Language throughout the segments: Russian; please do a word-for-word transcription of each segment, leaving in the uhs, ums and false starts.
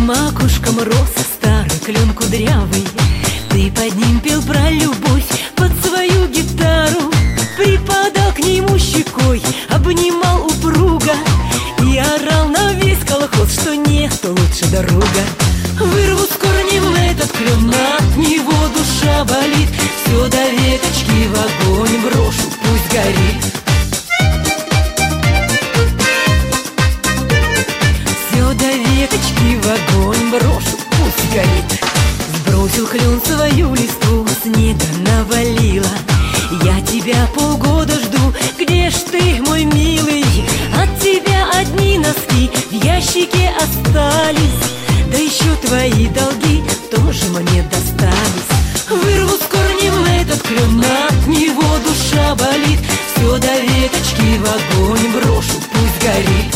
макушкам рос старый клен кудрявый. Ты под ним пел про любовь под свою гитару, припадал к нему щекой, обнимал упруго и орал на весь колхоз, что нет лучше дорога. Вырву с корнем этот клен, от него душа болит, все до веточки в огонь брошу, пусть горит. Все до веточки в огонь брошу, пусть горит. Сбросил клен свою листву, снега навалило. Я тебя полгода жду, где ж ты, мой милый? От тебя одни носки в ящике остались, да еще твои долги тоже мне достались. Вырву с корнем этот клен, от него душа болит, все до веточки в огонь брошу, пусть горит.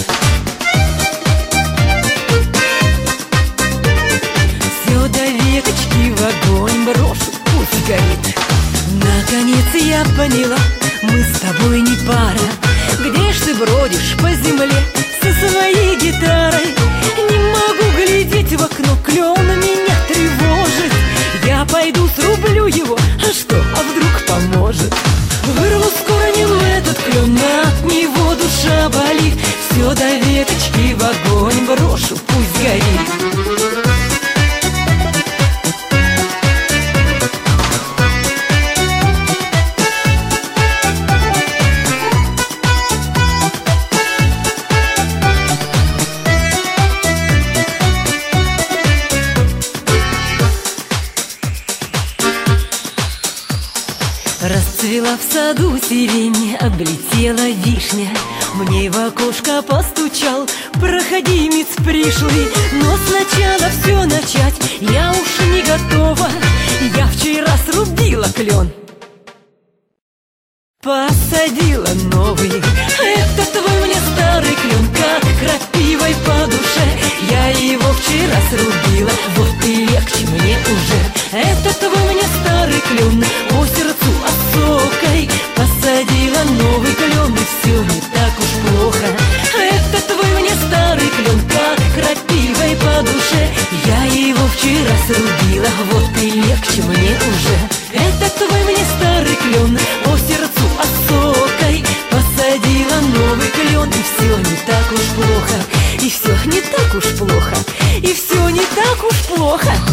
Все до веточки в огонь брошу, пусть горит. Наконец я поняла, мы с тобой не пара. Где ж ты бродишь по земле со своей гитарой? Не могу глядеть в окно, клен меня тревожит. Я пойду срублю его, а что, а вдруг поможет? Вырву с корнем этот клен, от него душа болит, все до веточки в огонь брошу, пусть горит. Расцвела в саду сирень, облетела вишня. Мне в окошко постучал проходимец пришлый. Но сначала все начать я уж не готова. Я вчера срубила клен, посадила новый. Это твой мне старый клен, как крапивой по душе. Я его вчера срубила, вот и легче мне уже. Это твой мне старый клен, по сердцу осокой. Посадила новый клен, и все не так уж плохо. Это твой мне старый клен, как крапивой по душе. Я его вчера срубила, вот и легче мне уже. Это твой мне старый клен, по сердцу осокой. Посадила новый клен, и все не так уж плохо. И все не так уж плохо. И все не так уж плохо.